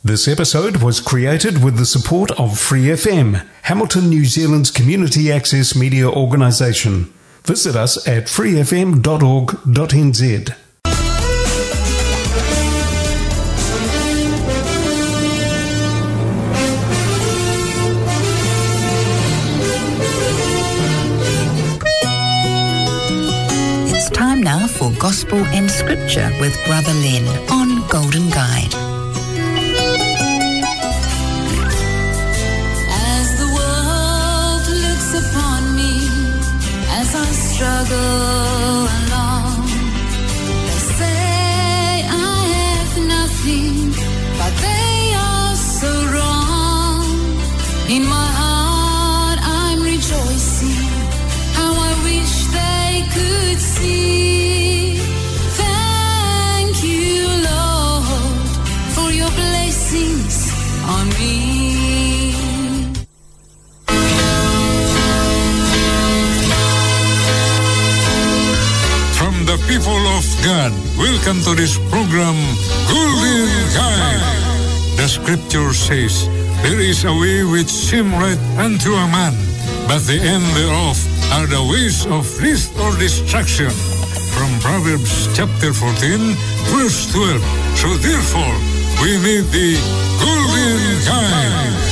This episode was created with the support of Free FM, Hamilton, New Zealand's community access media organisation. Visit us at freefm.org.nz. It's time now for Gospel and Scripture with Brother Len on Golden Guide. Struggle along. They say I have nothing, but they are so wrong. In my heart I'm rejoicing, how I wish they could see. Thank you, Lord, for your blessings on me. The people of God, welcome to this program, Golden Guide. The scripture says, there is a way which seems right unto a man, but the end thereof are the ways of death or destruction. From Proverbs chapter 14, verse 12. So therefore, we need the Golden Guide.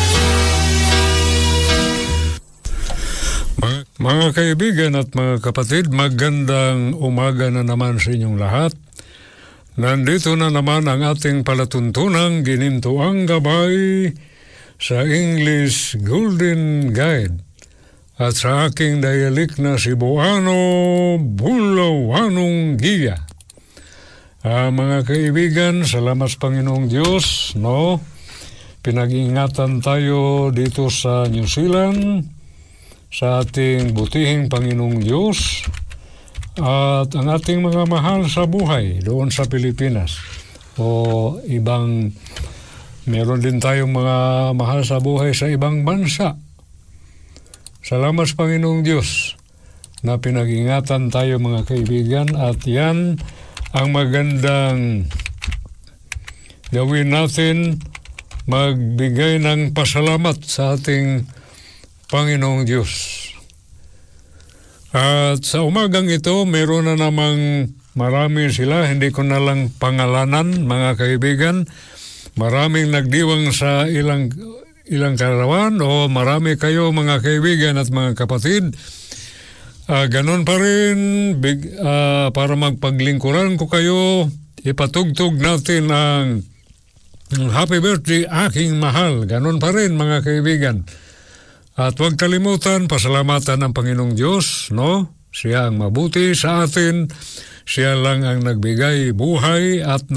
Mga kaibigan at mga kapatid, magandang umaga na naman sa inyong lahat. Nandito na naman ang ating palatuntunang ginintuang gabay sa English Golden Guide. At sa aking dialect na Cebuano, Bulawanong Giya. Mga kaibigan, salamat sa Panginoong Diyos, no? Pinag-ingatan tayo dito sa New Zealand, sa ating butihing Panginoong Diyos at ang ating mga mahal sa buhay doon sa Pilipinas o ibang meron din tayong mga mahal sa buhay sa ibang bansa. Salamat sa Panginoong Diyos na pinag-ingatan tayo mga kaibigan at yan ang magandang gawin natin, magbigay ng pasalamat sa ating Panginoong Diyos. At sa umagang ito, meron na namang marami sila, hindi ko na lang pangalanan, mga kaibigan. Maraming nagdiwang sa ilang karawan o marami kayo mga kaibigan at mga kapatid. Ganon pa rin, para magpaglingkuran ko kayo, ipatugtog natin ang happy birthday aking mahal. Ganon pa rin mga kaibigan. At huwag kalimutan, pasalamatan ng Panginoong Diyos, no? Siya ang mabuti sa atin, siya lang ang nagbigay buhay at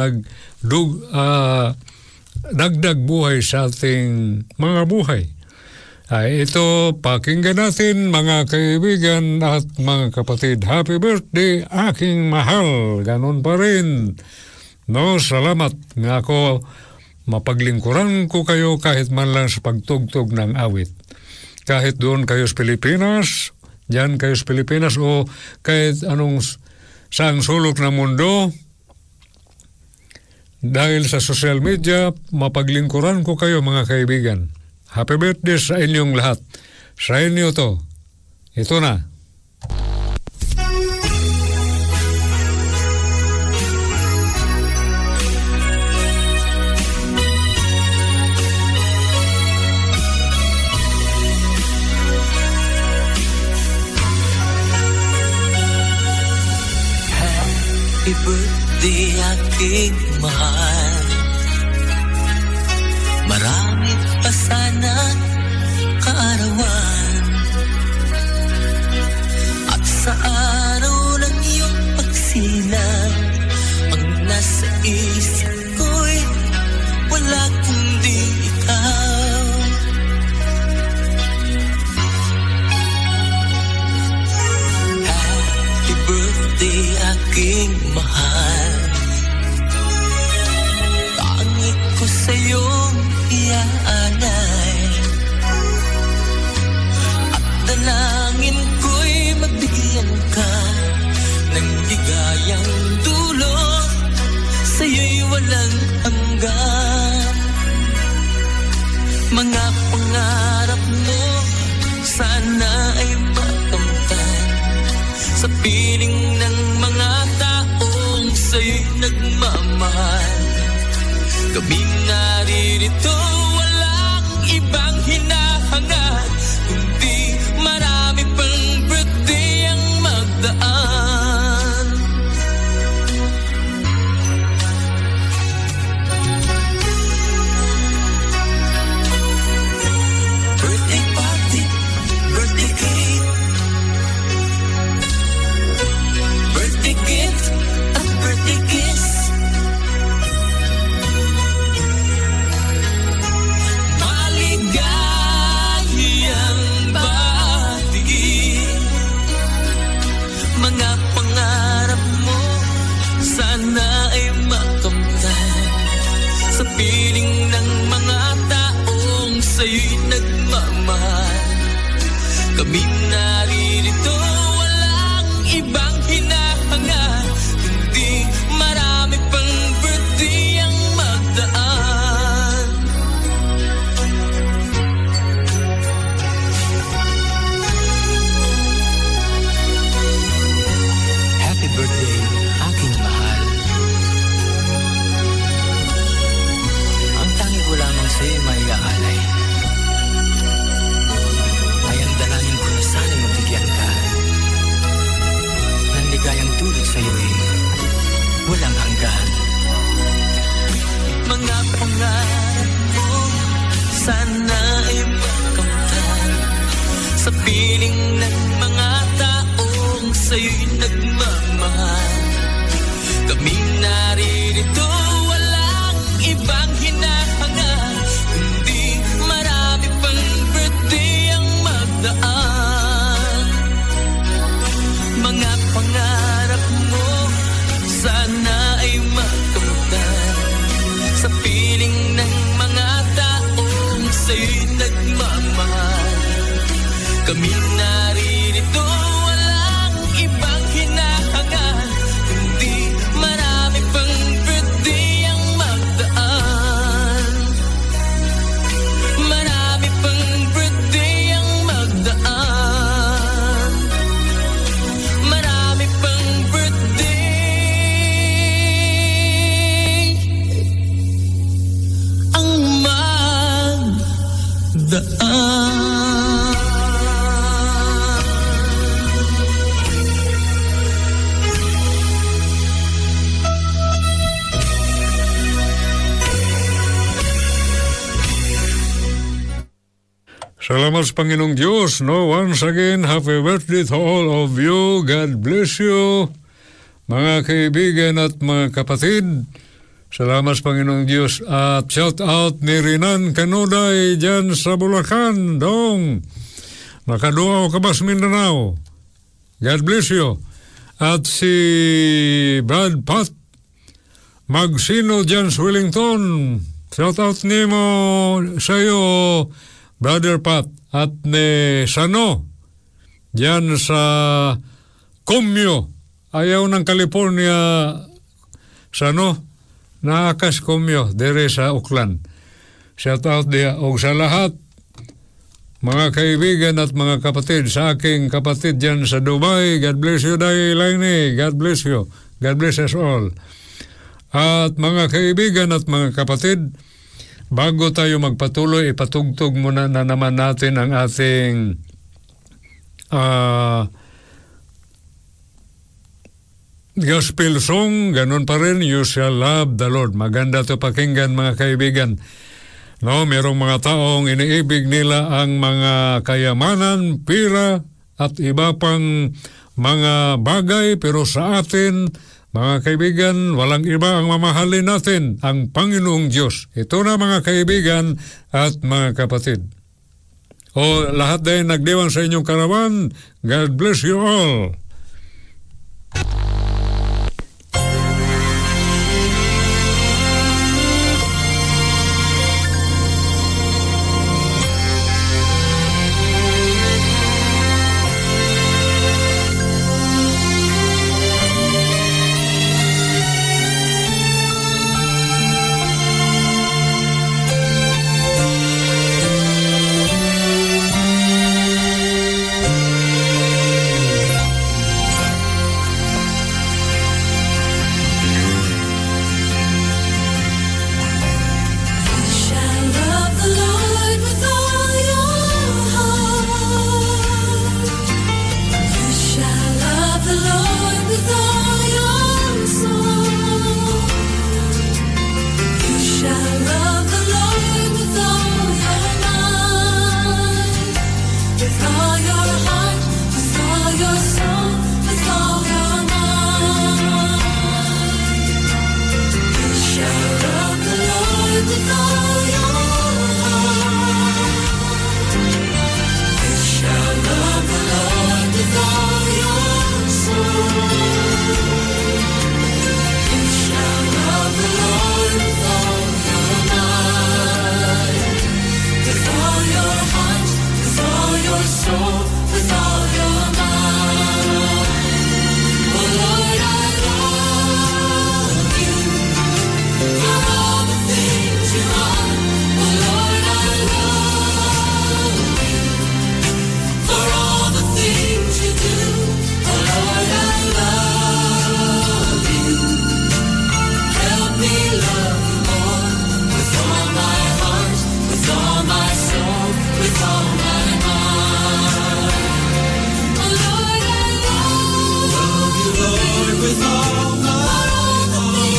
nagdag buhay sa ating mga buhay. Ito, pakinggan natin mga kaibigan at mga kapatid. Happy birthday, aking mahal. Ganon pa rin. No, salamat nga ako mapaglingkuran ko kayo kahit man lang sa pagtugtog ng awit. Kahit doon kayo sa Pilipinas, dyan kayo sa Pilipinas, o kahit anong saang sulok ng mundo, dahil sa social media, mapaglingkuran ko kayo mga kaibigan. Happy birthday sa inyong lahat. Sa inyo to. Ito na. Happy birthday aking mahal. Marami pa sana kaarawan. At sa araw ng iyong pagsilang, ang nasa isip ko'y wala kundi ikaw. Happy birthday aking mahal. Tangi ko sa'yong iaalay, at dalangin ko'y mabigyan ka ng ligayang dulot, sa'yo'y walang hanggan. piling ng mga taong sa'yo'y nagmamahal. Kaming naririto, walang ibang hinahangad, kundi marami pang birthday ang magdaan. Birthday party, birthday cake, birthday gift at birthday kiss. Maligayang batiin, mga pangarap mo sana ay makamtan. Sa piling ng mga taong sa'yo'y nagmamahal, kami naririto, walang ibang hinahangad, kundi marami pang birthday ang magdaan. Happy birthday, aking mahal. Ang tangi ko lamang sa'yo may aalay ay ang dalangin ko na sana'y mabigyan ka ng ligayang tulad sa'yo'y walang hanggan. Mga pangarap mo sana ay makamtan. Sa piling ng mga taong sa'yo'y nagmamahal, kaming naririto, walang ibang hinahangad, kundi marami pang birthday ang magdaan. Mga pangarap mo sana ay makamtan. Sa piling ng mga taong sa'yo'y nagmamahal, kami naririto, walang ibang hinahangad, kundi marami pang birthday ang magdaan. Marami pang birthday ang magdaan. Marami pang birthday ang magdaan. Salamat sa Panginoong Diyos, no? Once again, happy birthday to all of you. God bless you, mga kaibigan at mga kapatid. Salamat sa Panginoong Diyos. At shout out ni Rinan Canuday dyan sa Bulacan, dong. Nakaduaw ka ba sa Mindanao? God bless you. At si Brad Pat Magsino dyan sa Wellington. Shout out ni mo sa'yo, Brother Pat, at ni Sano dyan sa Comyo, ayaw ng California. Sano naakas Comyo dere sa Oakland. Shout out dia og sa lahat mga kaibigan at mga kapatid, sa aking kapatid dyan sa Dubai. God bless you, Day Lainey. God bless you. God bless us all. At mga kaibigan at mga kapatid, bago tayo magpatuloy, ipatugtog muna na naman natin ang ating gospel song. Ganun pa rin, You Shall Love the Lord. Maganda to pakinggan, mga kaibigan. No, merong mga taong iniibig nila ang mga kayamanan, pira, at iba pang mga bagay, pero sa atin, mga kaibigan, walang iba ang mamahalin natin, ang Panginoong Diyos. Ito na, mga kaibigan at mga kapatid. O lahat din nagdiwang sa inyong karawan, God bless you all. soul, with all your might. Oh Lord, I love you for all the things you are. Oh Lord, I love you for all the things you do. Oh Lord, I love you. Help me love you more with all my heart, with all my soul, with all my mind. Oh Lord, I love you, Lord, with all my heart.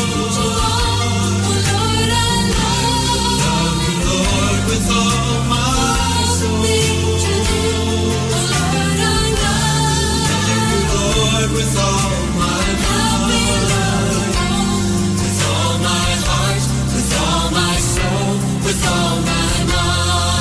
Oh Lord, I love you, Lord, with all my soul. Oh Lord, I love you, Lord, with all my mind. With all my heart, with all my soul, with all my mind.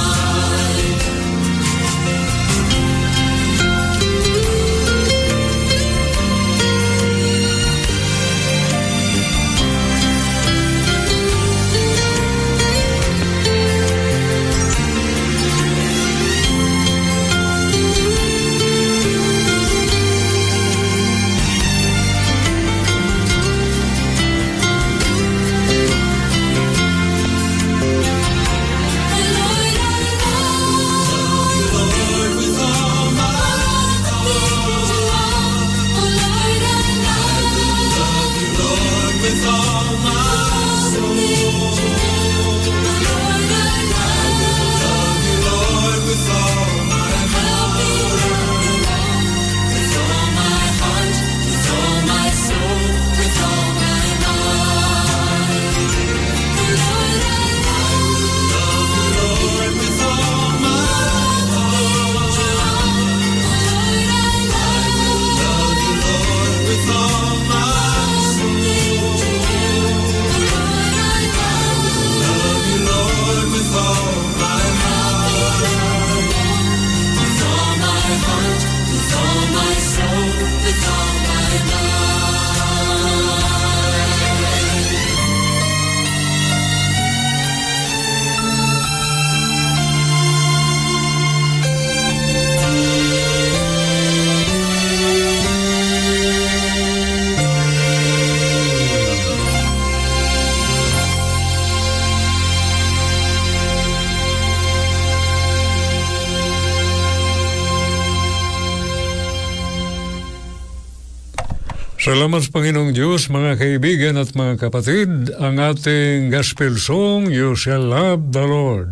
Salamat sa Panginoong Diyos, mga kaibigan at mga kapatid, ang ating gospel song, You Shall Love the Lord.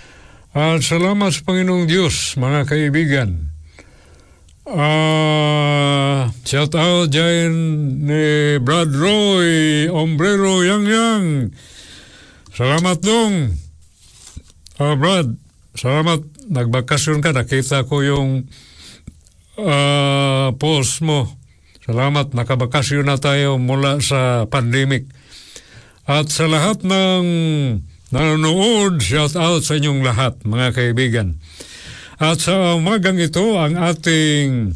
At salamat sa Panginoong Diyos, mga kaibigan. Shout out dyan ni Brad Roy, Ombrero Yang. Salamat dong. Brad, salamat. Nagbakasyon ka, nakita ko yung post mo. Salamat, nakabakasyon na tayo mula sa pandemic. At sa lahat ng nanonood, shout out sa inyong lahat, mga kaibigan. At sa umagang ito, ang ating,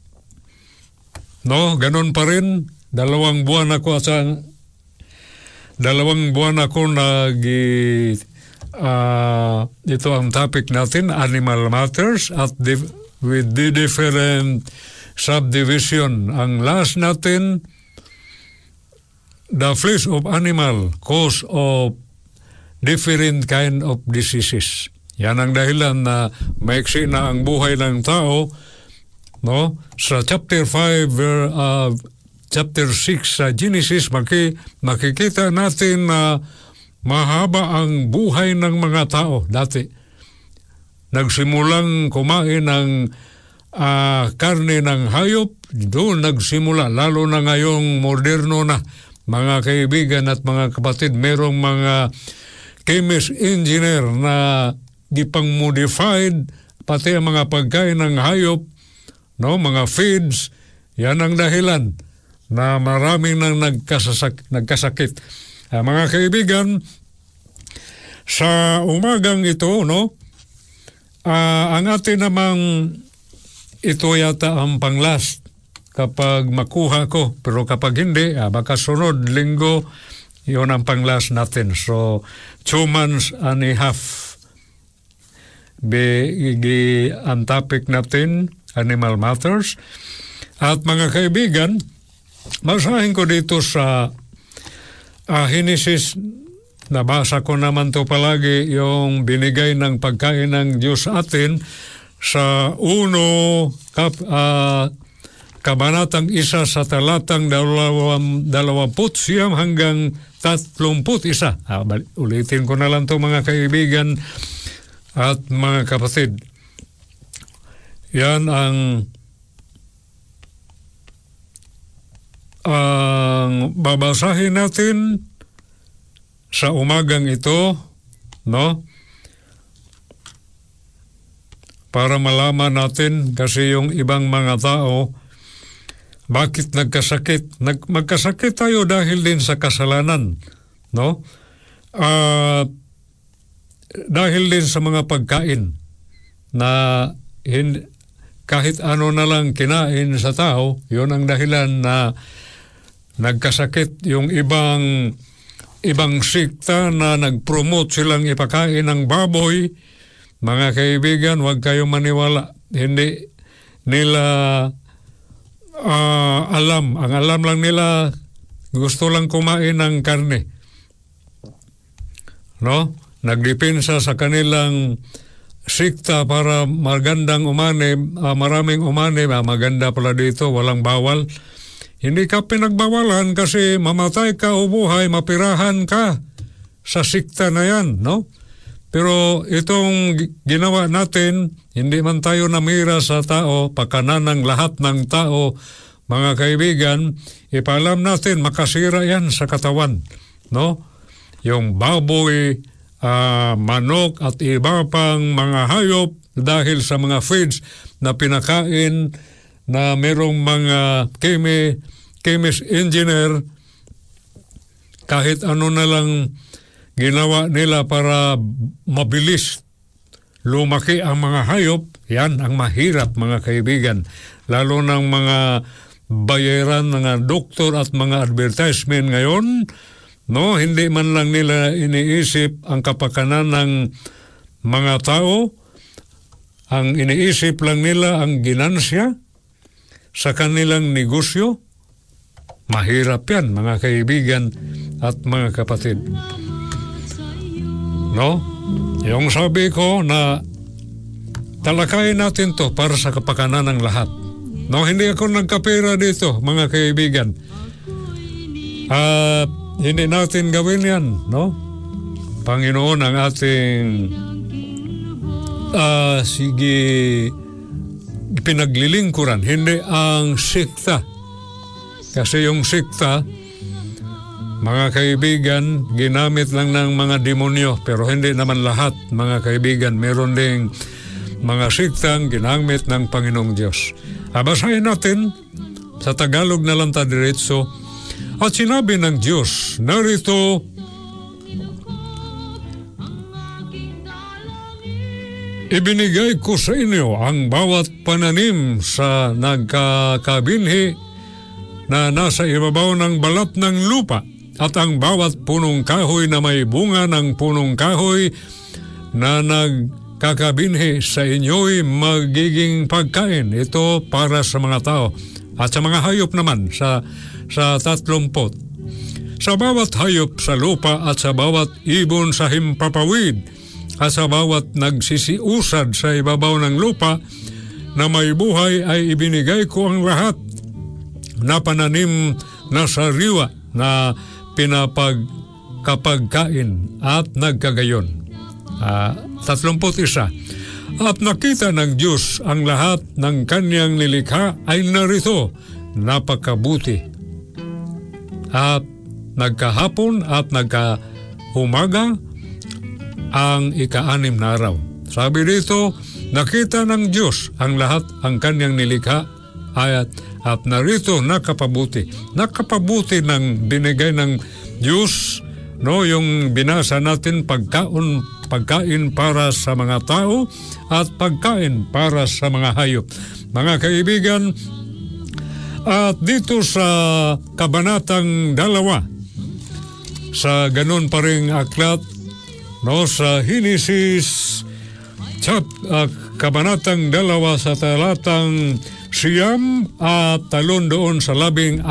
ganun pa rin, 2 buwan ako ito ang topic natin, Animal Matters, at with the different subdivision. Ang last natin, the flesh of animal, cause of different kind of diseases. Yan ang dahilan na maiksi na ang buhay ng tao, Sa chapter 5, chapter 6 sa Genesis, makikita natin na mahaba ang buhay ng mga tao dati. Nagsimulang kumain ng karne ng hayop, doon nagsimula, lalo na ngayong moderno na, mga kaibigan at mga kapatid, merong mga chemist engineer na gipang-modified, pati ang mga pagkain ng hayop, mga feeds. Yan ang dahilan na maraming nang nagkasakit. Mga kaibigan, sa umagang ito, ang atin namang ito yata ang pang-last kapag makuha ko. Pero kapag hindi, baka sunod linggo, yun ang pang-last natin. So, 2 months and a half ang topic natin, Animal Matters. At mga kaibigan, basahin ko dito sa Genesis, nabasa ko naman to palagi, yung binigay ng pagkain ng Diyos atin sa Kabanatang 1 sa talatang 29 hanggang 31. Ulitin ko na lang to mga kaibigan at mga kapatid. Yan ang babasahin natin sa umagang ito, no? Para malaman natin, kasi yung ibang mga tao, bakit nagkasakit? Magkasakit tayo dahil din sa kasalanan, no? Dahil din sa mga pagkain na kahit ano na lang kinain sa tao, yun ang dahilan na nagkasakit. Yung ibang sikta na nag-promote silang ipakain ng baboy, mga kaibigan, huwag kayong maniwala. Hindi nila alam. Ang alam lang nila, gusto lang kumain ng karne. No? Nagdepensa sa kanilang sikta para magandang umani, maraming umani, maganda pala dito, walang bawal. Hindi ka pinagbawalan kasi mamatay ka o buhay, mapirahan ka sa sikta na yan, no? Pero itong ginawa natin, hindi man tayo namira sa tao, pakanan ng lahat ng tao, mga kaibigan, ipaalam natin, makasira yan sa katawan, no? Yung baboy, manok at iba pang mga hayop dahil sa mga feeds na pinakain na merong mga chemist engineer, kahit ano na lang ginawa nila para mabilis lumaki ang mga hayop, yan ang mahirap mga kaibigan. Lalo ng mga bayaran, mga doktor at mga advertisement ngayon, no, hindi man lang nila iniisip ang kapakanan ng mga tao. Ang iniisip lang nila ang ginansya sa kanilang negosyo. Mahirap yan, mga kaibigan at mga kapatid. No? Yung sabi ko na talakayin natin to para sa kapakanan ng lahat. No, hindi ako nagkapera dito, mga kaibigan. At hindi natin gawin yan, no? Panginoon ang ating pinaglilingkuran, hindi ang sikta. Kasi yung sikta, mga kaibigan, ginamit lang ng mga demonyo, pero hindi naman lahat, mga kaibigan. Meron ding mga siktang ginamit ng Panginoong Diyos. Basahin natin sa Tagalog na lang diretso. At sinabi ng Diyos, narito, ibinigay ko sa inyo ang bawat pananim sa nagkakabinhi na nasa ibabaw ng balat ng lupa, at ang bawat punong kahoy na may bunga ng punong kahoy na nagkakabinhi sa inyo'y magiging pagkain. Ito para sa mga tao at sa mga hayop naman sa 30. Sa bawat hayop sa lupa at sa bawat ibon sa himpapawid at sa bawat nagsisiusad sa ibabaw ng lupa na may buhay ay ibinigay ko ang lahat na pananim na sariwa na pinapagkapagkain at nagkagayon. 31. At nakita ng Diyos ang lahat ng kanyang nilikha ay narito, napakabuti. At nagkahapon at nagkahumaga ang ika-6 na araw. Sabi dito, nakita ng Diyos ang lahat ang kanyang nilikha at narito nakapabuti. Nakapabuti ng binigay ng Diyos, no, yung binasa natin, pagkain para sa mga tao at pagkain para sa mga hayop. Mga kaibigan, at dito sa Kabanatang 2, sa ganun pa ring aklat, no, sa Genesis Kabanatang 2 sa talatang 9 at 3 doon sa 16.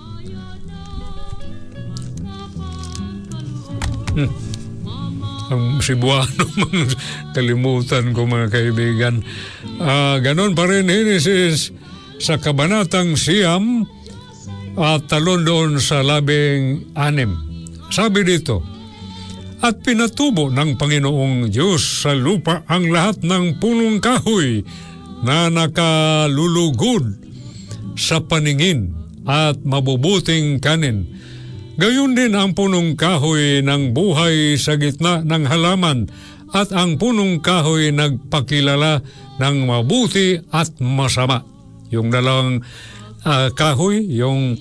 Ang Cebuano, kalimutan ko mga kaibigan. Ganon pa rin, Genesis sa kabanatang 9 at 3 doon sa 16. Sabi dito, at pinatubo ng Panginoong Diyos sa lupa ang lahat ng punong kahoy na nakalulugod sa paningin at mabubuting kanin. Gayon din ang punong kahoy ng buhay sa gitna ng halaman at ang punong kahoy nagpakilala ng mabuti at masama. Yung dalawang kahoy, yung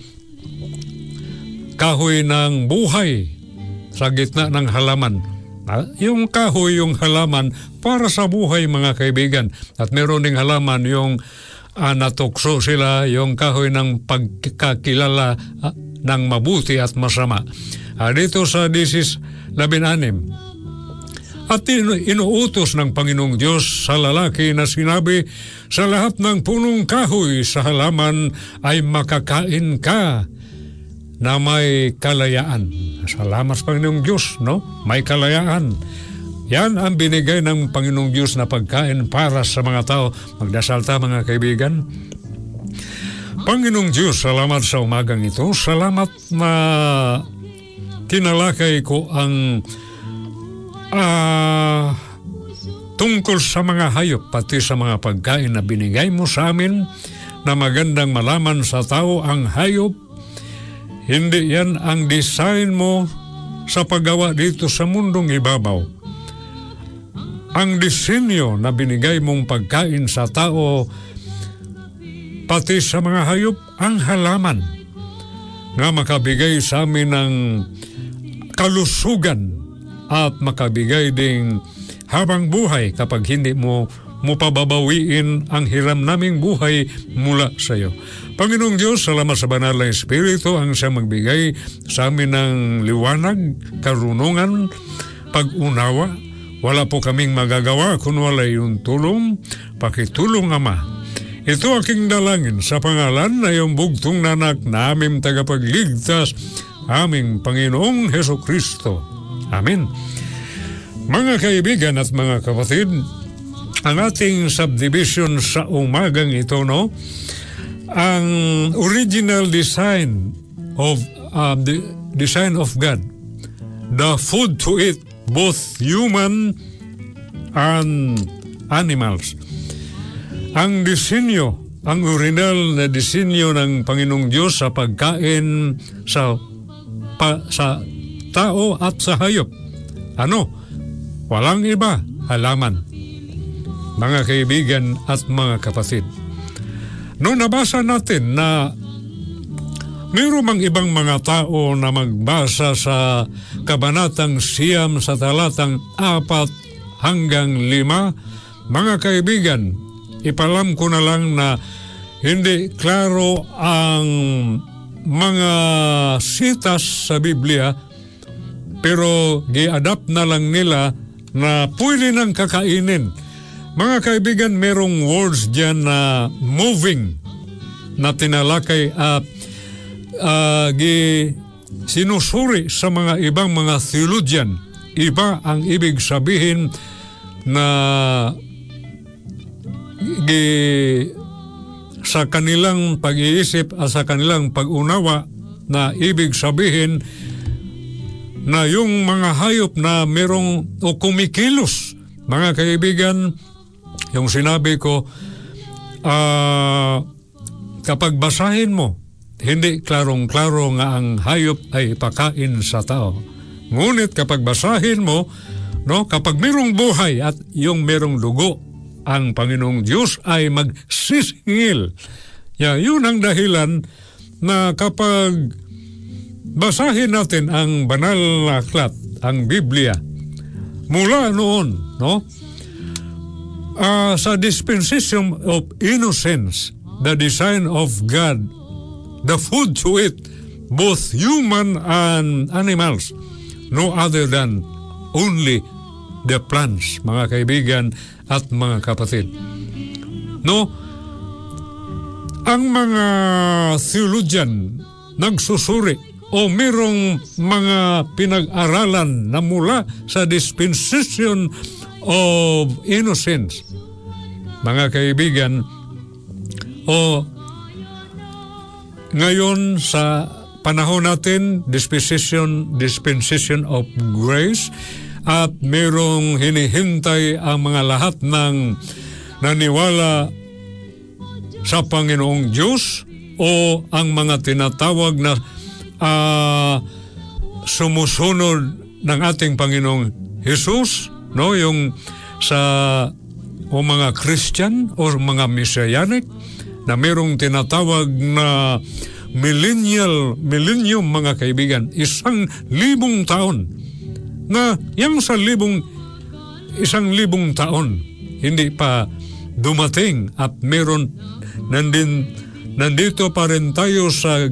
kahoy ng buhay sa gitna ng halaman. Yung kahoy, yung halaman para sa buhay mga kaibigan. At meron ding halaman yung natukso sila, yung kahoy ng pagkakilala ng mabuti at masama. Dito sa 16, at inuutos ng Panginoong Diyos sa lalaki na sinabi, sa lahat ng punong kahoy sa halaman ay makakain ka na may kalayaan. Salamat sa Panginoong Diyos, no? May kalayaan. Yan ang binigay ng Panginoong Diyos na pagkain para sa mga tao. Magdasal ta mga kaibigan. Panginoong Diyos, salamat sa umagang ito. Salamat na tinalakay ko ang tungkol sa mga hayop, pati sa mga pagkain na binigay mo sa amin, na magandang malaman sa tao ang hayop. Hindi yan ang design mo sa paggawa dito sa mundong ibabaw. Ang disenyo na binigay mong pagkain sa tao, pati sa mga hayop, ang halaman nga makabigay sa amin ng kalusugan at makabigay ding habang buhay kapag hindi mo pababawiin ang hiram naming buhay mula sa iyo. Panginoong Diyos, salamat sa banal na Espiritu ang siyang magbigay sa amin ng liwanag, karunungan, pag-unawa. Wala po kaming magagawa kung wala yung tulong. Pakitulong, Ama. Ito aking dalangin sa pangalan na iyong bugtong nanak na aming tagapagligtas, aming Panginoong Hesukristo. Amen. Mga kaibigan at mga kapatid, ang ating subdivision sa umagang ito, no? Ang original design of the design of God, the food to eat, both human and animals. Ang disenyo, ang original na disenyo ng Panginoong Diyos sa pagkain sa tao at sa hayop. Ano? Walang iba, halaman. Mga kaibigan at mga kapatid, noong nabasa natin na mayroon mang ibang mga tao na magbasa sa kabanatang 9 sa talatang 4 hanggang 5, mga kaibigan, ipalam ko na lang na hindi klaro ang mga sitas sa Biblia, pero gi-adapt na lang nila na pwede nang kakainin. Mga kaibigan, merong words dyan na moving na tinalakay at sinusuri sa mga ibang mga theologian. Iba ang ibig sabihin na sa kanilang pag-iisip at sa kanilang pag-unawa, na ibig sabihin na yung mga hayop na merong o kumikilos. Mga kaibigan, yung sinabi ko, kapag basahin mo, hindi klarong-klaro nga ang hayop ay pakain sa tao. Ngunit kapag basahin mo, no, kapag merong buhay at yung merong dugo, ang Panginoong Diyos ay magsisingil. Yun ang dahilan na kapag basahin natin ang banal na aklat, ang Biblia, mula noon, no? Sa dispensation of innocence, the design of God, the food to eat, both human and animals, no other than only the plans, mga kaibigan at mga kapatid. No? Ang mga theologian nagsusuri o mayroong mga pinag-aralan na mula sa dispensation of innocence. Mga kaibigan, o ngayon sa panahon natin, dispensation of grace, at mayroong hinihintay ang mga lahat ng naniwala sa Panginoong Diyos o ang mga tinatawag na sumusunod ng ating Panginoong Jesus, no, yung sa o mga Christian o mga Messianic na mayroong tinatawag na millennium, mga kaibigan, 1,000 taon. Na yang sa 1,000 taon hindi pa dumating at meron nandito pa rin tayo sa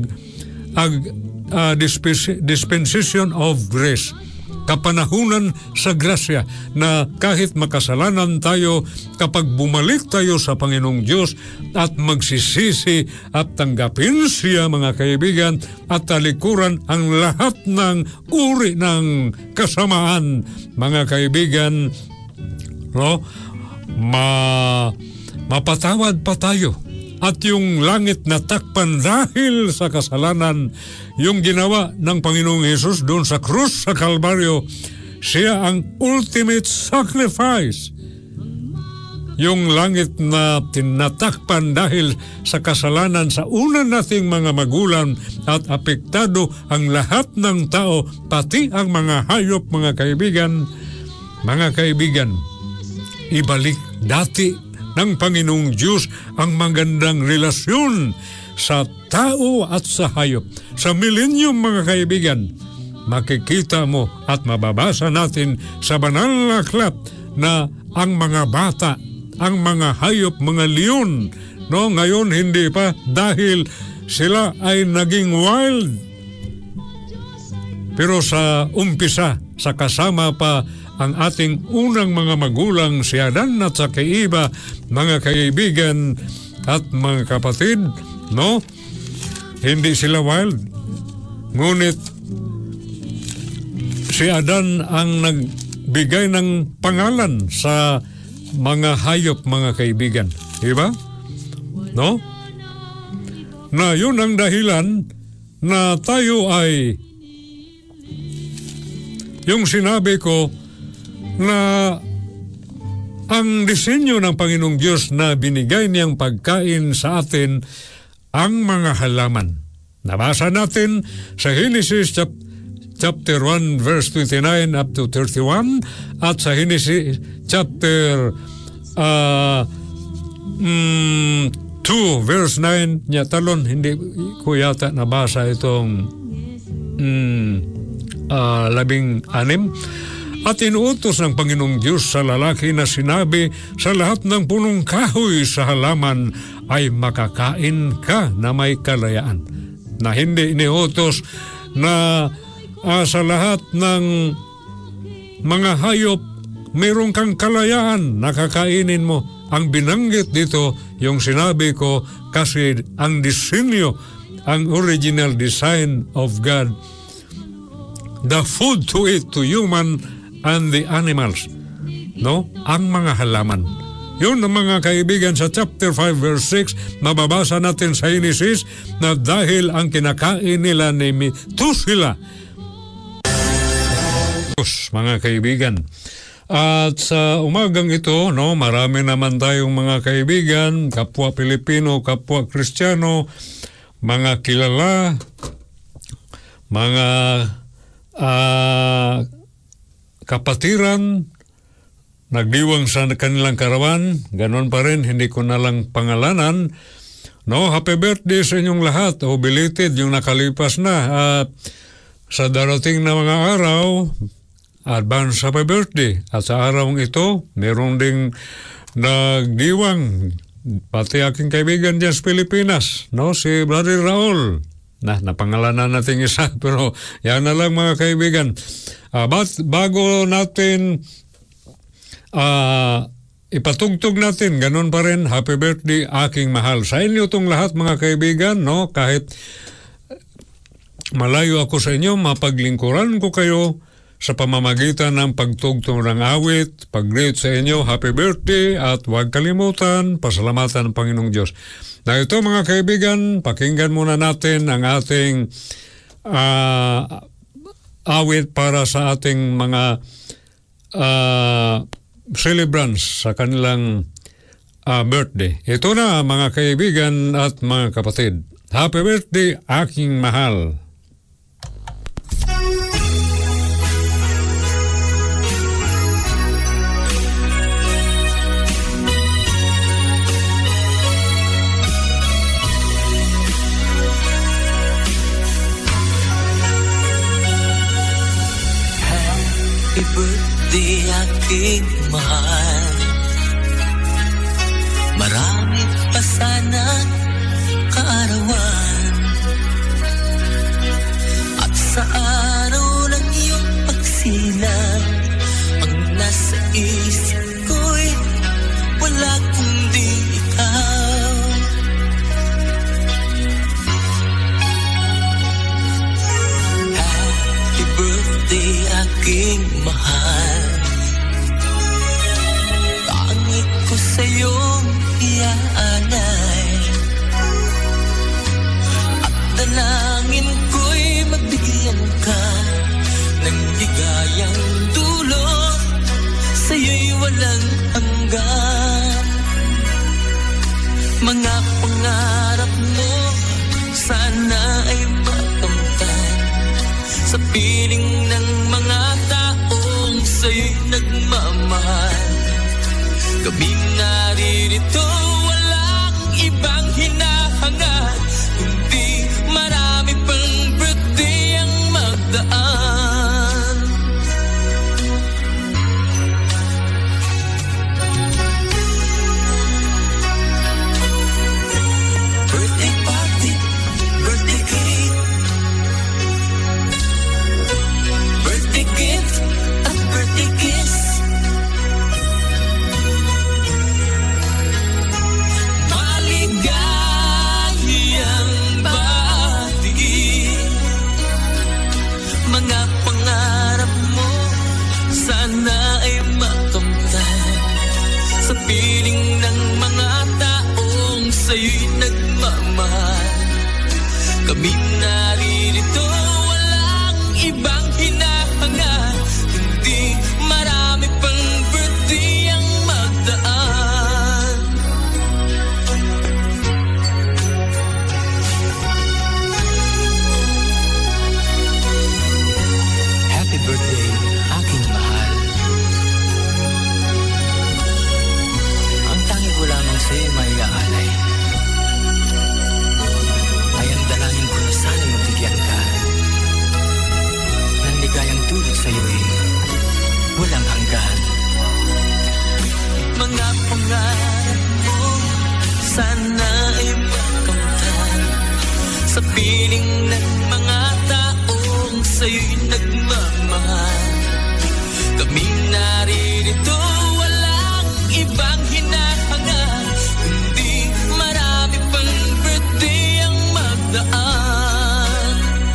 dispensation of grace, kapanahunan sa grasya, na kahit makasalanan tayo, kapag bumalik tayo sa Panginoong Diyos at magsisisi at tanggapin siya, mga kaibigan, at talikuran ang lahat ng uri ng kasamaan, mga kaibigan, no? Mapatawad pa tayo. At yung langit na takpan dahil sa kasalanan, yung ginawa ng Panginoong Hesus doon sa krus sa Kalbaryo, siya ang ultimate sacrifice. Yung langit na tinatakpan dahil sa kasalanan sa una nating mga magulang at apektado ang lahat ng tao, pati ang mga hayop, mga kaibigan. Mga kaibigan, ibalik dati ng Panginoong Diyos ang magandang relasyon sa tao at sa hayop. Sa millennium, mga kaibigan, makikita mo at mababasa natin sa banal na aklat na ang mga bata, ang mga hayop, mga leon, no, ngayon hindi pa dahil sila ay naging wild. Pero sa umpisa, sa kasama pa ang ating unang mga magulang, si Adan at sa Eva, mga kaibigan at mga kapatid, no? Hindi sila wild. Ngunit si Adan ang nagbigay ng pangalan sa mga hayop, mga kaibigan. Diba? No? Na yun ang dahilan na tayo ay, yung sinabi ko, na ang disenyo ng Panginoong Diyos na binigay niyang pagkain sa atin ang mga halaman. Nabasa natin sa Genesis chapter 1 verse 29 up to 31 at sa Genesis chapter 2 verse 9 niya talon, hindi ko yata nabasa itong 16. At inuutos ng Panginoong Diyos sa lalaki na sinabi, sa lahat ng punong kahoy sa halaman ay makakain ka na may kalayaan. Na hindi iniutos na sa lahat ng mga hayop mayroong kang kalayaan na kakainin mo. Ang binanggit dito, yung sinabi ko, kasi ang disenyo, ang original design of God, the food to eat to human and the animals, no? Ang mga halaman. Yun ang mga kaibigan sa chapter 5 verse 6, mababasa natin sa Genesis na dahil ang kinakain nila ni Metusela, mga kaibigan. At sa umagang ito, no, marami naman tayong mga kaibigan, kapwa Pilipino, kapwa Kristiyano, mga kilala, mga kapatiran, nagdiwang sa kanilang karawan, ganon pa rin, hindi ko na lang pangalanan. No, happy birthday sa inyong lahat, o belated yung nakalipas na. At sa darating na mga araw, advance happy birthday. At sa arawang ito, meron ding nagdiwang, pati aking kaibigan dyan sa Pilipinas, no, si Brother Raul. Napangalanan natin isa, pero yan na lang mga kaibigan. Bago natin ipatugtog natin, ganun pa rin, happy birthday aking mahal. Sa inyo itong lahat mga kaibigan, no? Kahit malayo ako sa inyo, mapaglingkuran ko kayo sa pamamagitan ng pagtugtog ng awit, pag-greet sa inyo, happy birthday, at huwag kalimutan, pasalamatan ng Panginoong Diyos. Na ito mga kaibigan, pakinggan muna natin ang ating awit para sa ating mga celebrants sa kanilang birthday. Ito na mga kaibigan at mga kapatid. Happy birthday aking mahal. Happy birthday aking mahal. Marami pa sanang kaarawan, at sa araw ng iyong pagsilang, ang nasa isip ko'y wala kundi ikaw. Happy birthday aking mahal. Pangit ko sa'yong iaalay, at dalangin ko'y mabigyan ka ng ligayang dulot, sa'yo'y walang hanggan. Mga pangarap mo sana ay makamtan, sa piling ng mga taong sa'yo'y nagmamahal. Kaming naririto, walang ibang hinahangad, kundi marami pang birthday ang magdaan. Birthday party, birthday cake, birthday gift at birthday kiss. Maligayang bati, mga pangarap mo sana ay makamtan, sa piling ng mga taong sa'yo'y nagmamahal. Kami naririto, walang ibang hinahangad, kundi marami pang birthday ang magdaan. Happy birthday aking mahal. Ang tangi ko lamang sa'yo may aalay, ay ang dalangin ko na sana mabigyan ka ng ligayang tulog sa'yo'y walang hanggan. Mga pangarap mo sana ay makamtan, sa piling ng mga taong sa'yo'y nagmamahal. Kaming naririto, walang ibang hinahangad, kundi marami pang birthday ang magdaan.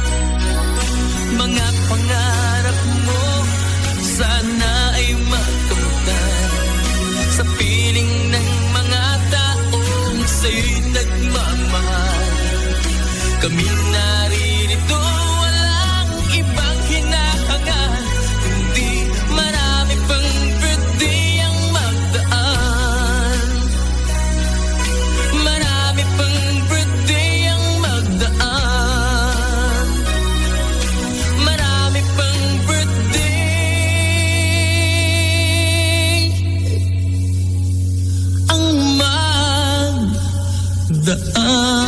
Mga pangarap mo sana ay makamtan, sa piling ng mga taong sa'yo'y nagmamahal. Kami naririto, walang ibang hinahangad, kundi marami pang birthday ang magdaan. Marami pang birthday ang magdaan. Marami pang birthday ang magdaan.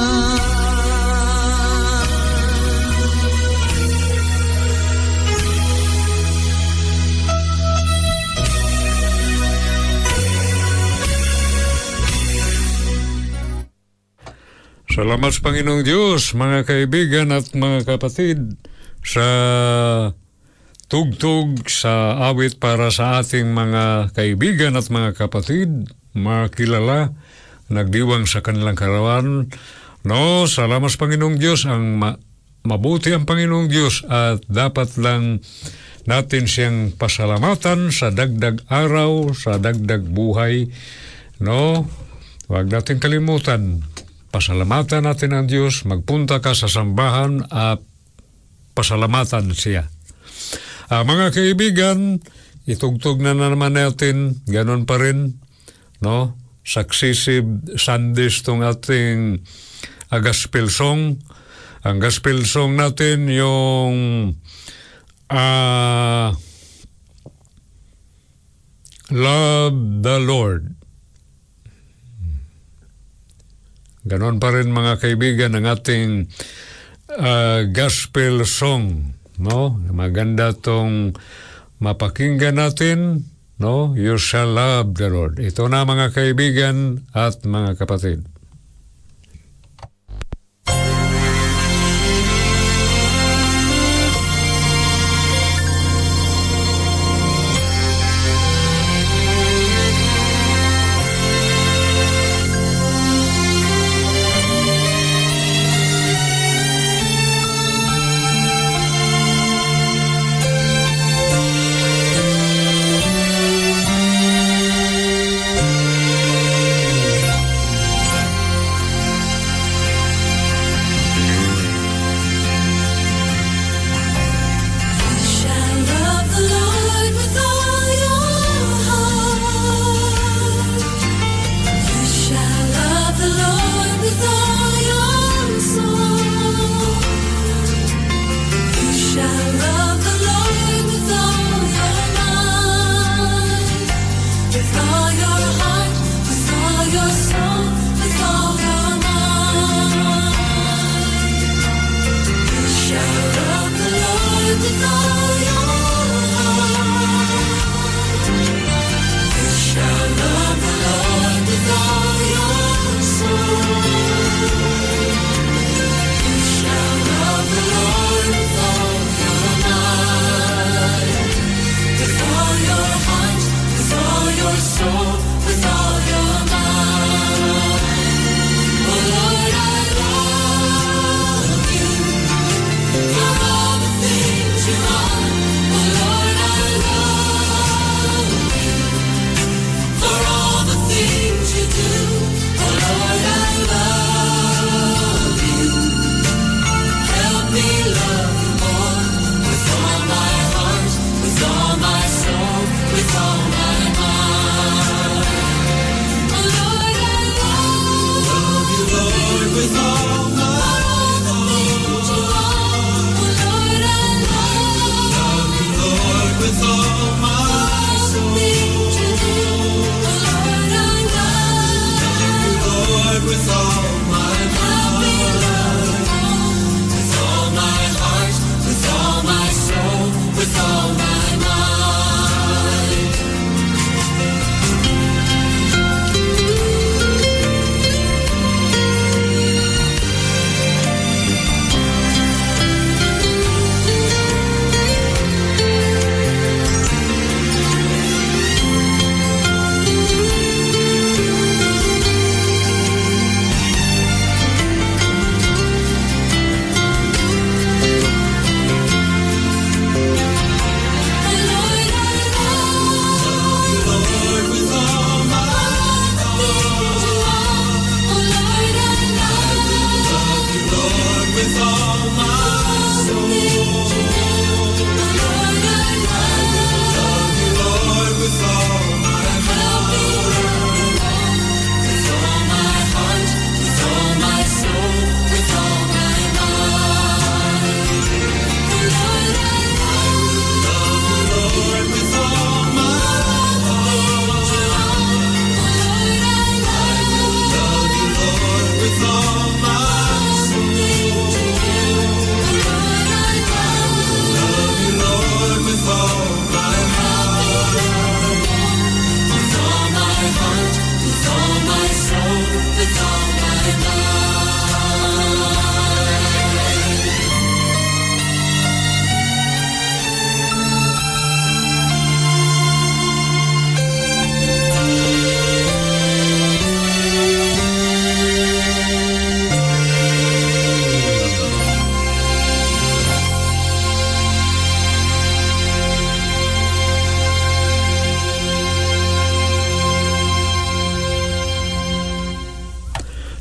Salamat sa Panginoong Diyos, mga kaibigan at mga kapatid, sa tugtog sa awit para sa ating mga kaibigan at mga kapatid, makilala, nagdiwang sa kanilang karawan. No, salamat sa Panginoong Diyos, ang mabuti ang Panginoong Diyos at dapat lang natin siyang pasalamatan sa dagdag araw, sa dagdag buhay. No, huwag natin kalimutan, pasalamatan natin ang Diyos, magpunta ka sa sambahan at pasalamatan siya. Mga kaibigan, itugtog na naman natin, ganon pa rin, no? Successive Sundays tong ating gospel song. Ang gospel song natin yung Love the Lord. Ganon pa rin mga kaibigan ang ating gospel song, no? Maganda tong mapakinggan natin, no? You shall love the Lord. Ito na mga kaibigan at mga kapatid.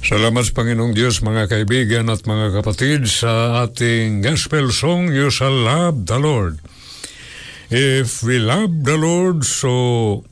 Salamat sa Panginoong Diyos, mga kaibigan at mga kapatid, sa ating gospel song, You Shall Love the Lord. If we love the Lord, so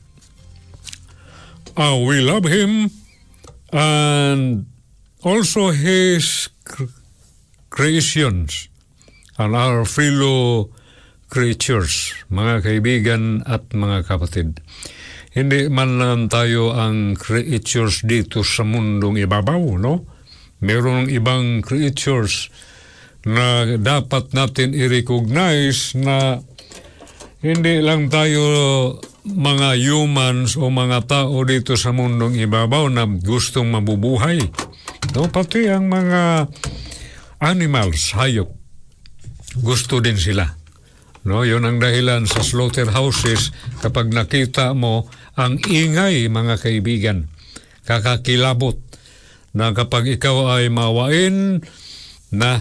we love Him and also His creations and our fellow creatures, mga kaibigan at mga kapatid. Hindi man lang tayo ang creatures dito sa mundong ibabaw, no? Merong ibang creatures na dapat natin i-recognize na hindi lang tayo mga humans o mga tao dito sa mundong ibabaw na gustong mabubuhay. No? Pati ang mga animals, hayop, gusto din sila. No, yun ang dahilan sa slaughterhouses kapag nakita mo ang ingay, mga kaibigan, kakakilabot na kapag ikaw ay mawain na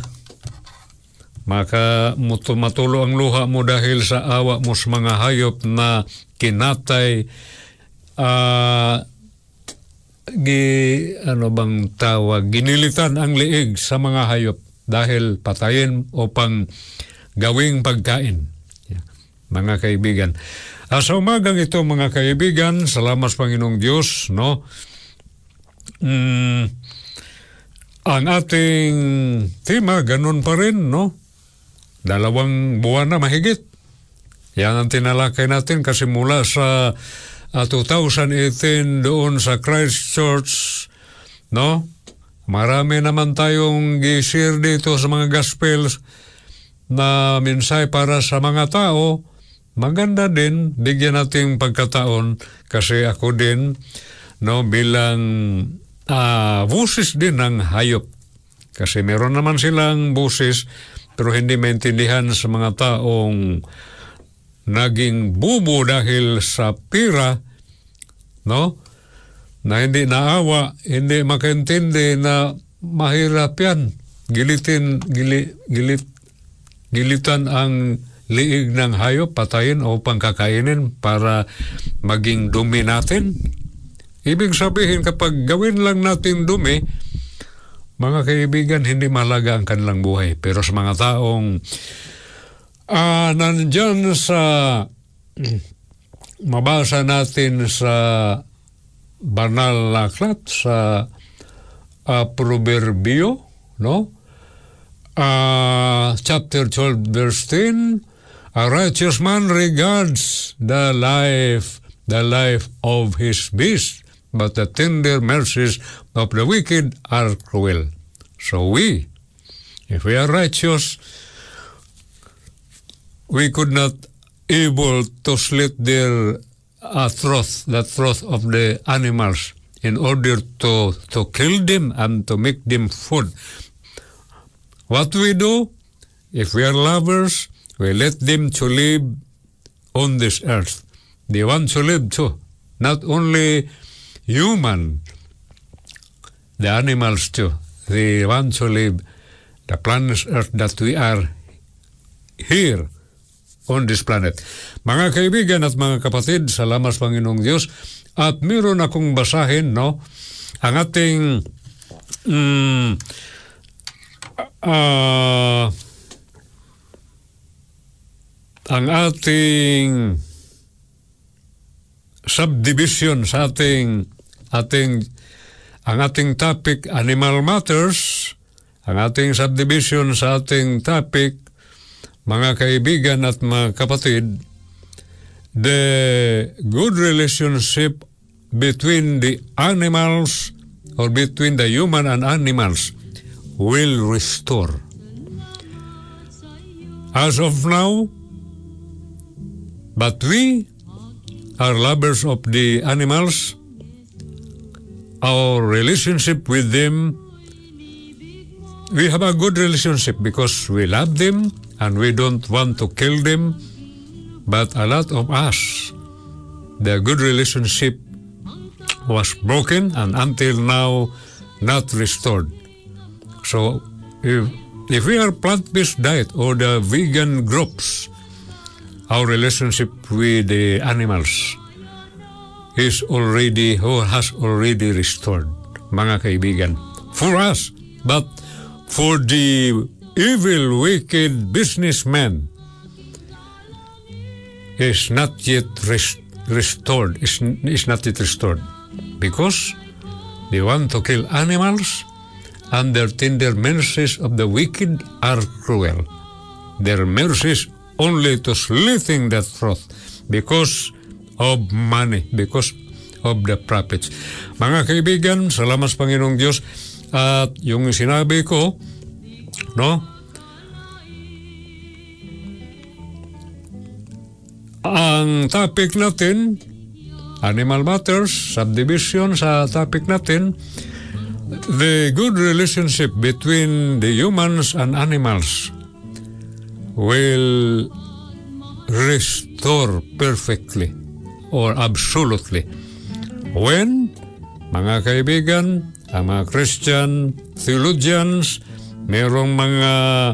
matulo ang luha mo dahil sa awa mo sa mga hayop na kinatay, ginilitan ang liig sa mga hayop dahil patayin o pang gawing pagkain. Mga kaibigan, sa umagang ito, mga kaibigan, salamat sa Panginoong Diyos, no? Ang ating tema, ganun pa rin, no? 2 buwan na mahigit. Yan ang tinalakay natin kasi mula sa 2018 doon sa Christchurch, no? Marami naman tayong gi-share dito sa mga gospels na minsay para sa mga tao. Maganda din, bigyan natin pagkataon kasi ako din, no, bilang busis din ng hayop. Kasi meron naman silang busis pero hindi maintindihan sa mga taong naging bubo dahil sa pira, no? Na hindi naawa, hindi makaintindi na mahirap yan. Gilitan ang liig ng hayop, patayin o pangkakainin para maging dumi natin. Ibig sabihin, kapag gawin lang natin dumi, mga kaibigan, hindi mahalaga ang kanilang buhay. Pero sa mga taong nandyan sa mabasa natin sa banal na aklat, sa Proverbio, no? Chapter 12, verse 10, a righteous man regards the life of his beast, but the tender mercies of the wicked are cruel. So if we are righteous, we could not able to slit their the throat of the animals in order to kill them and to make them food. What we do, if we are lovers, we let them to live on this earth. They want to live too. Not only human, the animals too. They want to live the planet earth that we are here on this planet. Mga kaibigan at mga kapatid, salamat sa Panginoong Diyos. At meron akong basahin, no? Ang ating subdivision sa ating topic, Animal Matters, ang ating subdivision sa ating topic, mga kaibigan at mga kapatid, the good relationship between the animals or between the human and animals will restore. As of now, but we are lovers of the animals. Our relationship with them, we have a good relationship because we love them and we don't want to kill them. But a lot of us, the good relationship was broken and until now not restored. So if we are plant-based diet or the vegan groups, our relationship with the animals has already restored, mga kaibigan. for us, but for the evil, wicked businessman is not yet restored. Is not yet restored because they want to kill animals, and their tender mercies of the wicked are cruel. Their mercies only to slitting the throat because of money, because of the profits. Mga kaibigan, salamat sa Panginoong Diyos. At yung sinabi ko, no? Ang topic natin, Animal Matters, subdivision sa topic natin, the good relationship between the humans and animals will restore perfectly or absolutely when, mga kaibigan, ang mga Christian theologians, merong mga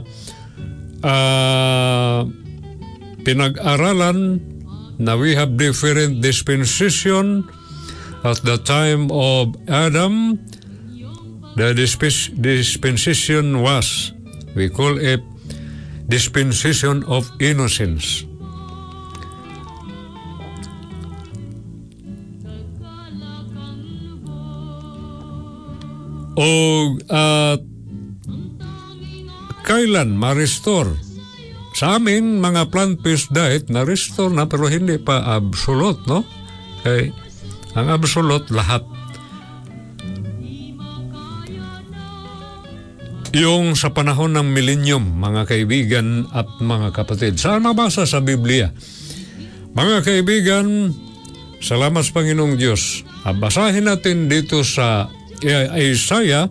pinag-aralan na we have different dispensation. At the time of Adam, the dispensation was, we call it dispensation of innocence. O kailan ma-restore? Sa amin, mga plant-based diet, na-restore na pero hindi pa absolute, no? Okay. Ang absolute, lahat. Yung sa panahon ng millennium, mga kaibigan at mga kapatid. Saan mabasa sa Biblia? Mga kaibigan, salamat sa Panginoong Diyos. Basahin natin dito sa Isaiah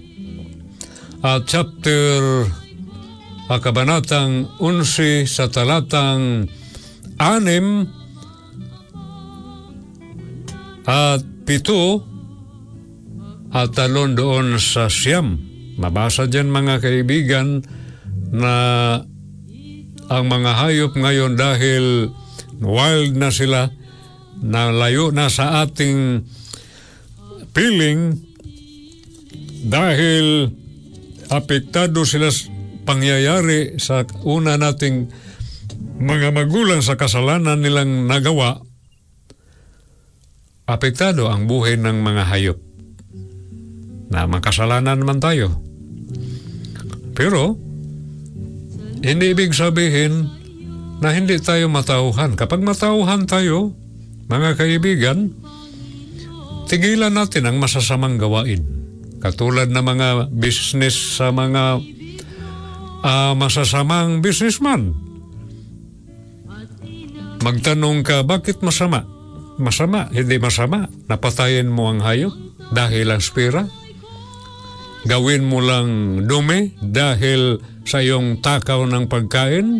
chapter kabanatang 11 sa talatang 6 at 7 at talon doon sa 9. Mabasa dyan mga kaibigan na ang mga hayop ngayon dahil wild na sila, na layo na sa ating piling, dahil apektado sila pangyayari sa una nating mga magulang sa kasalanan nilang nagawa, apektado ang buhay ng mga hayop na makasalanan man tayo. Pero hindi ibig sabihin na hindi tayo matauhan. Kapag matauhan tayo, mga kaibigan, tigilan natin ang masasamang gawain. Katulad ng mga business sa mga masasamang businessman. Magtanong ka, bakit masama? Masama, hindi masama. Napatayin mo ang hayop dahil ang pera. Gawin mo lang dumi dahil sa iyong takaw ng pagkain.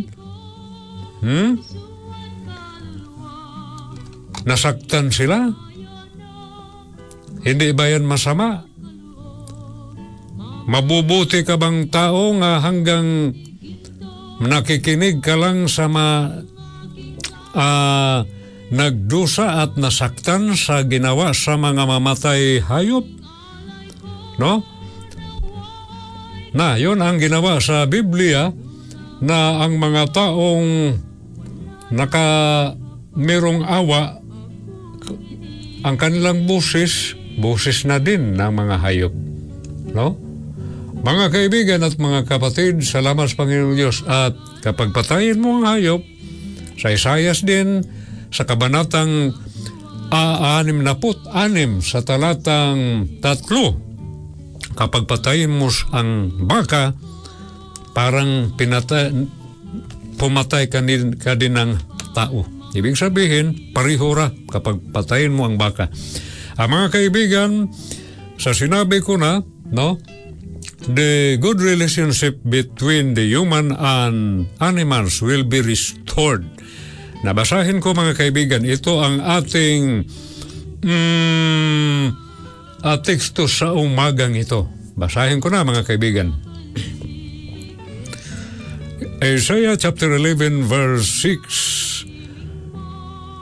Nasaktan sila. Hindi ba yan masama? Mabubuti ka bang tao nga hanggang nakikinig ka lang sa nagdusa at nasaktan sa ginawa sa mga mamatay hayop? No? Na, yun ang ginawa sa Biblia, na ang mga taong merong awa, ang kanilang boses na din ng mga hayop. No? Mga kaibigan at mga kapatid, salamat sa Panginoong Diyos. At kapag patayin mo ang hayop, sa Isaias din, sa kabanatang 66 sa talatang 3, kapag patayin mo ang baka, parang pumatay ka din ng tao. Ibig sabihin, parihura kapag patayin mo ang baka. Mga kaibigan, sa sinabi ko na, no, the good relationship between the human and animals will be restored. Nabasahin ko mga kaibigan, ito ang ating teksto sa umagang ito. Basahin ko na mga kaibigan. Isaiah chapter 11 verse 6.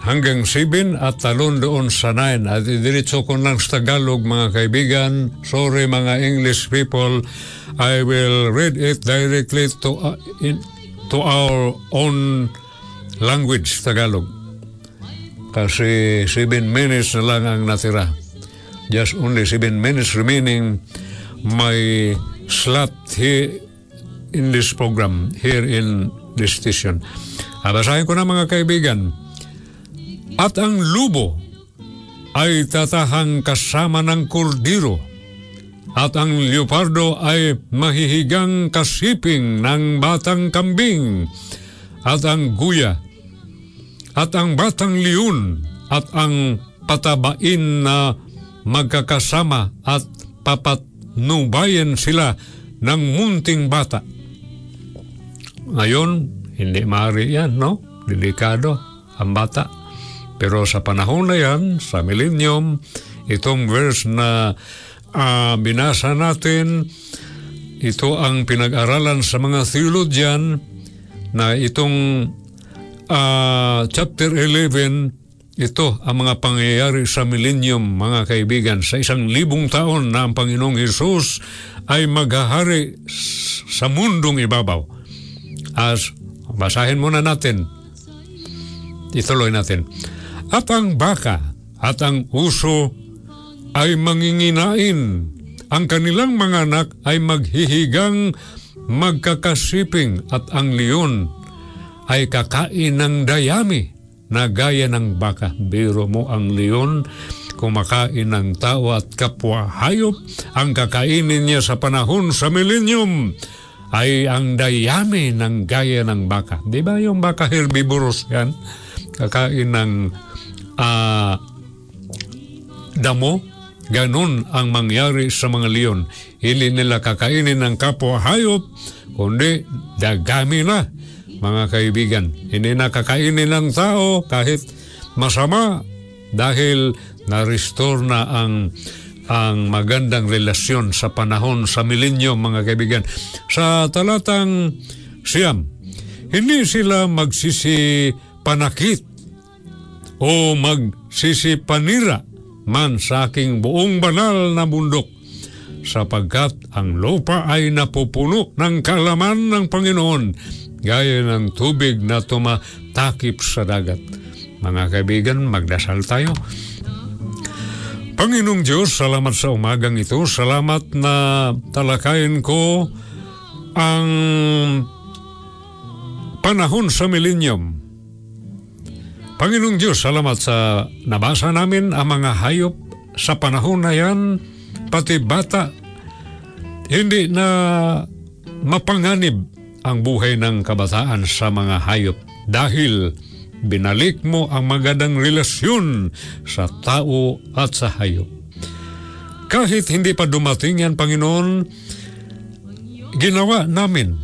hanggang 7 at talon doon sa 9. At diretso ko lang sa Tagalog, mga kaibigan. Sorry mga English people, I will read it directly to our own language, Tagalog. Kasi 7 minutes na lang ang natira. Just only 7 minutes remaining my slot here in this program, here in this station. Basahin ko na mga kaibigan. At ang lubo ay tatahang kasama ng kordiro, at ang leopardo ay mahihigang kasiping ng batang kambing, at ang guya, at ang batang leon, at ang patabain na magkakasama at papatnubayan sila ng munting bata. Ngayon, hindi maaari yan, no? Delikado ang bata. Pero sa panahon na yan, sa millennium, itong verse na binasa natin, ito ang pinag-aralan sa mga theologian na itong chapter 11, ito ang mga pangyayari sa millennium, mga kaibigan. Sa 1,000 taon na ang Panginoong Hesus ay maghahari sa mundong ibabaw. As basahin muna natin, ituloy natin. At ang baka at ang uso ay manginginain. Ang kanilang mga anak ay maghihigang magkakasiping, at ang leon ay kakain ng dayami na gaya ng baka. Biro mo ang leon kumakain ng tao at kapwa hayop. Ang kakainin niya sa panahon sa millennium ay ang dayami ng gaya ng baka. Di ba yung baka herbivorous yan? Kakain ng damo. Ganun ang mangyari sa mga leon. Hindi nila kakainin ng kapwa hayop, kundi dagami na, mga kaibigan. Hindi na kakainin ng tao kahit masama, dahil na-restore na ang magandang relasyon sa panahon sa millennium, mga kaibigan. Sa talatang 9, hindi sila magsisipanakit o magsisipanira man sa aking buong banal na bundok, sapagkat ang lupa ay napupuno ng kaalaman ng Panginoon, gaya ng tubig na tumatakip sa dagat. Mga kaibigan, magdasal tayo. Panginoong Diyos, salamat sa umagang ito. Salamat na talakayin ko ang panahon sa millennium. Panginoong Diyos, salamat sa nabasa namin ang mga hayop sa panahon na yan, pati bata. Hindi na mapanganib ang buhay ng kabataan sa mga hayop, dahil binalik mo ang magandang relasyon sa tao at sa hayop. Kahit hindi pa dumating yan, Panginoon, ginawa namin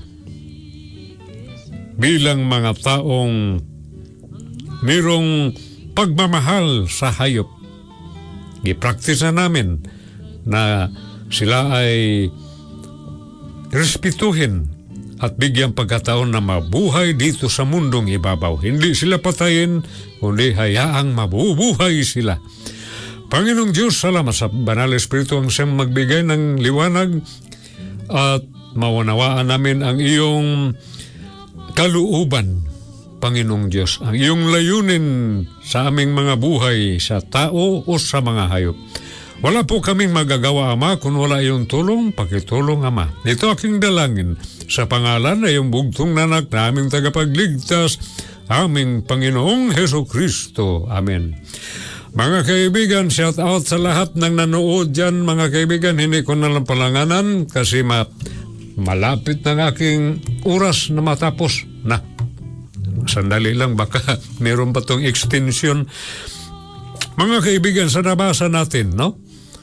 bilang mga taong mayroong pagmamahal sa hayop. Gipractice na namin na sila ay respetuhin at bigyan pagkataon na mabuhay dito sa mundong ibabaw. Hindi sila patayin, kundi hayaang mabubuhay sila. Panginoong Diyos, salamat sa Banal Espiritu ang siyang magbigay ng liwanag at maunawaan namin ang iyong kalooban, Panginoong Diyos, ang iyong layunin sa aming mga buhay, sa tao o sa mga hayop. Wala po kaming magagawa, Ama, kung wala iyong tulong. Pakitulong, Ama. Ito aking dalangin sa pangalan na iyong bugtong nanak na aming tagapagligtas, aming Panginoong Hesukristo. Amen. Mga kaibigan, shout out sa lahat ng nanood dyan. Mga kaibigan, hindi ko nalang palanganan kasi malapit ng aking oras na matapos na. Sandali lang, baka meron pa tong extension. Mga kaibigan, sa nabasa natin, no?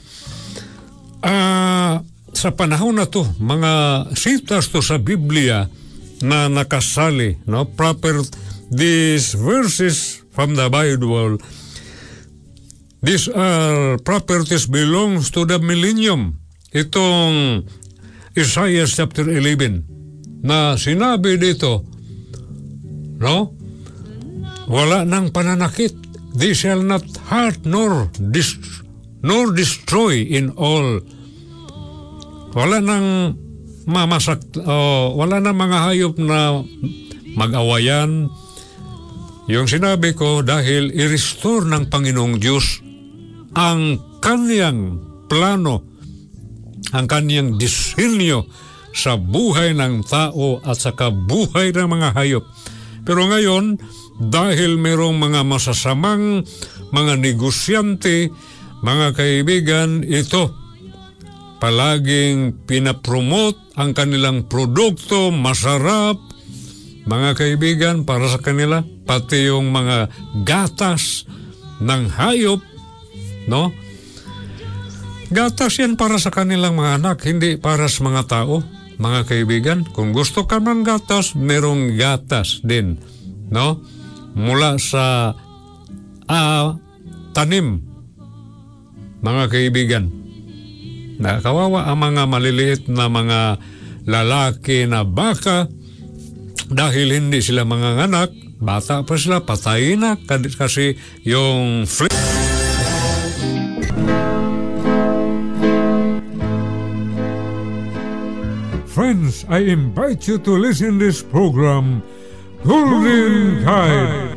Sa panahon na to, mga sitas to sa Biblia na nakasali, no? These verses from the Bible, these are properties belongs to the millennium. Itong Isaiah chapter 11 na sinabi dito, no? Wala nang pananakit. they shall not hurt nor destroy in all. Wala nang wala nang mga hayop na mag-awayan. Yung sinabi ko dahil i-restore ng Panginoong Diyos ang kaniyang plano, ang kaniyang disenyo sa buhay ng tao at sa kabuhay ng mga hayop. Pero ngayon, dahil mayroong mga masasamang mga negosyante, mga kaibigan, ito, palaging pinapromote ang kanilang produkto, masarap, mga kaibigan, para sa kanila, pati yung mga gatas ng hayop, no? Gatas yan para sa kanilang mga anak, hindi para sa mga tao, mga kaibigan. Kung gusto ka ng gatas, merong gatas din, no? Mula sa tanim, mga kaibigan. Kawawa ang mga maliliit na mga lalaki na baka dahil hindi sila mga anak, bata pa sila, patay na kasi yung Friends, I invite you to listen this program, Golden Guide,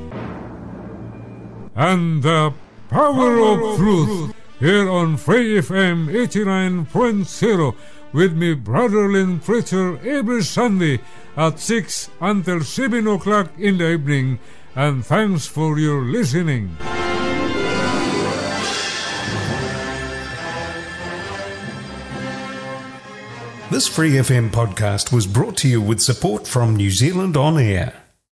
and the Power of Truth, here on Free FM 89.0 with me, Brother Lynn Preacher, every Sunday at 6 until 7 o'clock in the evening. And thanks for your listening. This Free FM podcast was brought to you with support from New Zealand On Air.